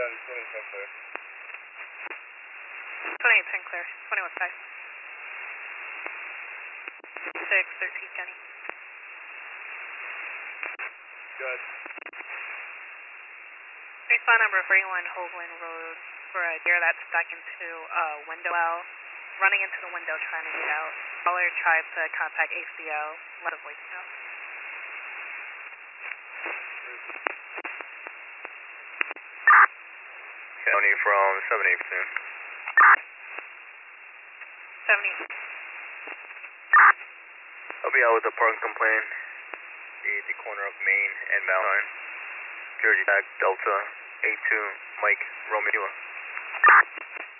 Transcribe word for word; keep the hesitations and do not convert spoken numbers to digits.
Got it, twenty ten clear. twenty-eight ten clear, twenty-one five. six thirteen Kenny. Good. Respawn number forty-one Hoagland Road for a deer that's stuck into a window well, running into the window trying to get out. Caller tried to contact A C O, let a voicemail. County from seventy soon. seventy. I'll be out with a parking complaint. The, the corner of Main and Valentine. Jersey Tag Delta eight two Mike Romeo.